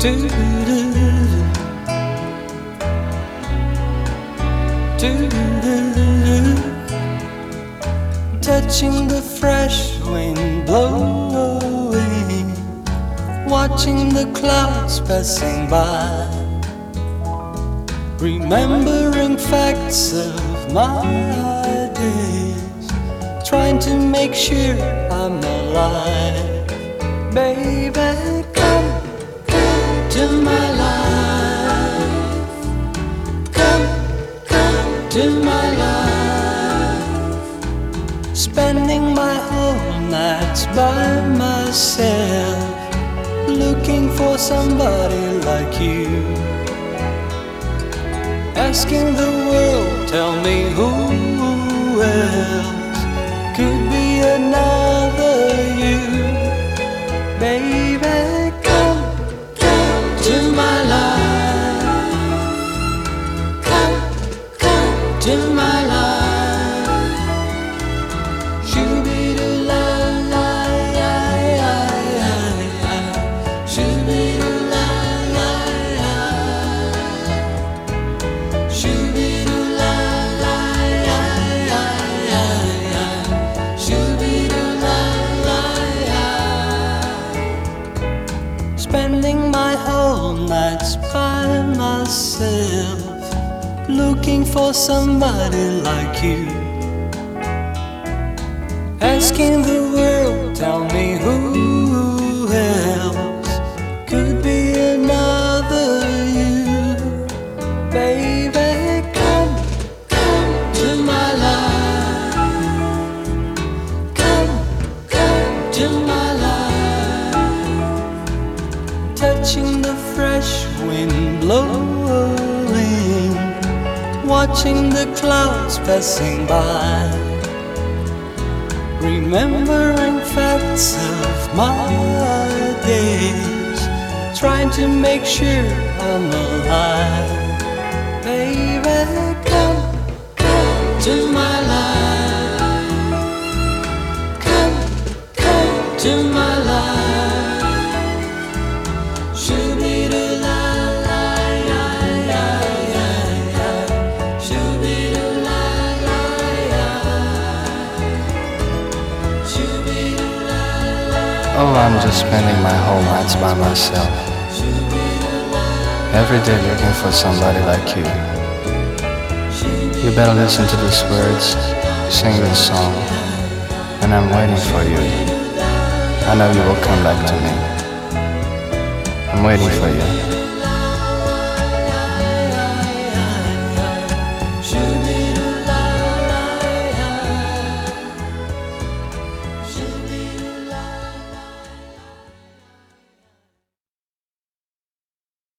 Touching the fresh wind blowing, watching the clouds passing by, remembering facts of my days, trying to make sure I'm alive. Baby, come to my life. Come to my life. Spending my whole nights by myself, looking for somebody like you. Asking the world, tell me who else could be another you. Baby, come to my life. Come to my life. Shoo-be-doo-la, la, ya, ya, ya, ya. Shoo-be-doo-la, la, ya. Shoo-be-doo-la, la, ya, ya, ya, ya. Shoo-be-doo-la, la, ya. Spending my whole nights by myself, looking for somebody like you. Asking the world, tell me who else could be another you. Baby, come to my life. Come to my life. Touching the fresh wind blowing, watching the clouds passing by, remembering facts of my days, trying to make sure I'm alive. Baby, come to my life. Come to my life. Shoo-be-doo-la, la, ya, ya, ya, ya. Shoo-be-doo-la, la, ya. Shoo-be-doo-la, la. Oh, I'm just spending my whole nights by myself, every day looking for somebody like you. You better listen to these words, sing this song, and I'm waiting for you. I know you will come back to me. I'm waiting for you.